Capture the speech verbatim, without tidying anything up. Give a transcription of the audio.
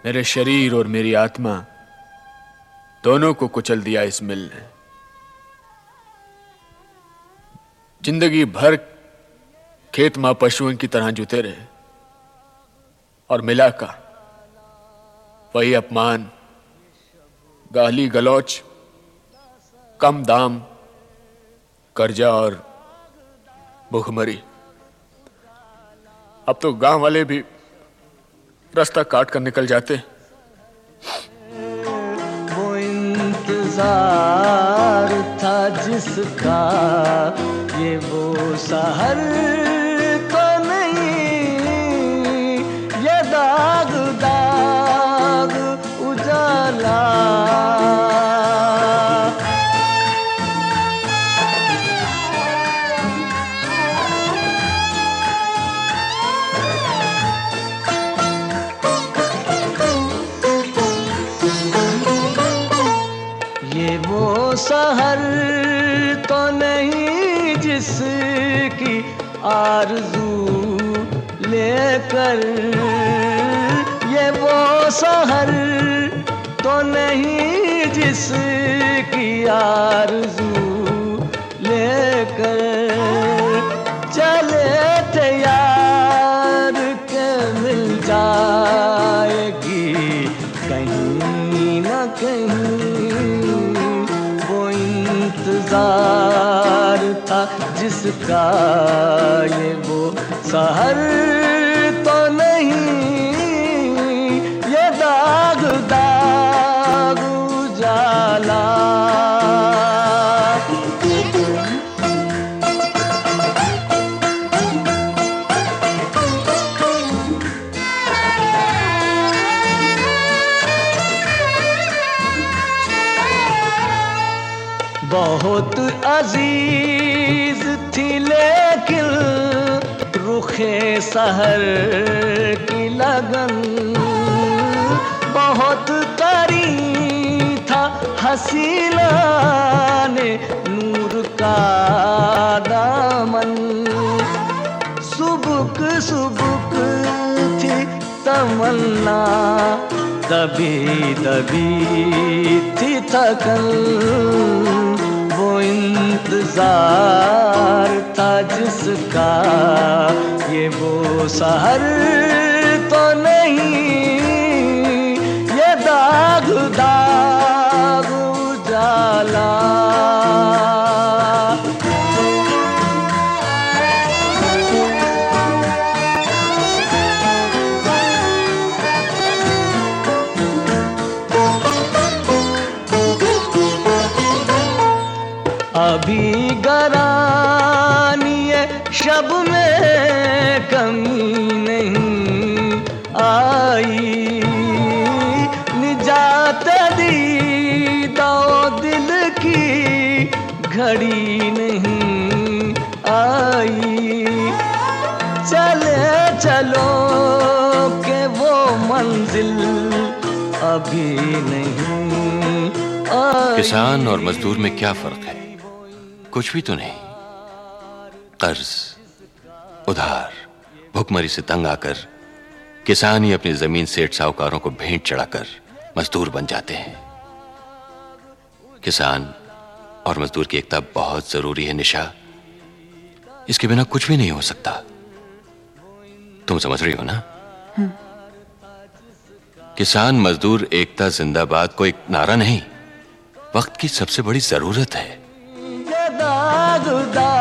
मेरे शरीर और मेरी आत्मा दोनों को कुचल दिया इस मिल ने। जिंदगी भर खेत मां पशुओं की तरह जुते रहे और मिला का वही अपमान, गाली गलौच, कम दाम, कर्जा और भूखमरी। अब तो गांव वाले भी रास्ता काट कर निकल जाते। वो इंतजार था जिसका, ये वो सहर तो नहीं, ये दाग दाग उजाला। ये वो सहर तो नहीं जिसकी आरज़ू लेकर, ये वो सहर तो नहीं जिसकी आरज़ू लेकर चले थे यार के मिल जाएगी कहीं न कहीं। वो इंतजार था जिसका, ये वो सहर तो नहीं, ये दाग दाग उजाला। बहुत अजीज थी लेकिन रुखे सहर की लगन, बहुत करीब था हसीना ने नूर का दामन। सुबुक सुबुक थी तमन्ना, दबी दबी थी थकन। वो इंतजार था जिसका, ये वो सहर तो नहीं, ये दाग दाग उजाला। अभी गरानिए शब में कमी नहीं आई, निजात दी दो दिल की घड़ी नहीं आई। चले चलो के वो मंजिल अभी नहीं आई। किसान और मजदूर में क्या फर्क है? कुछ भी तो नहीं। कर्ज, उधार, भुखमरी से तंग आकर किसान ही अपनी जमीन सेठ साहूकारों को भेंट चढ़ाकर मजदूर बन जाते हैं। किसान और मजदूर की एकता बहुत जरूरी है निशा, इसके बिना कुछ भी नहीं हो सकता। तुम समझ रही हो ना? किसान मजदूर एकता जिंदाबाद को एक नारा नहीं, वक्त की सबसे बड़ी जरूरत है। दाग दाग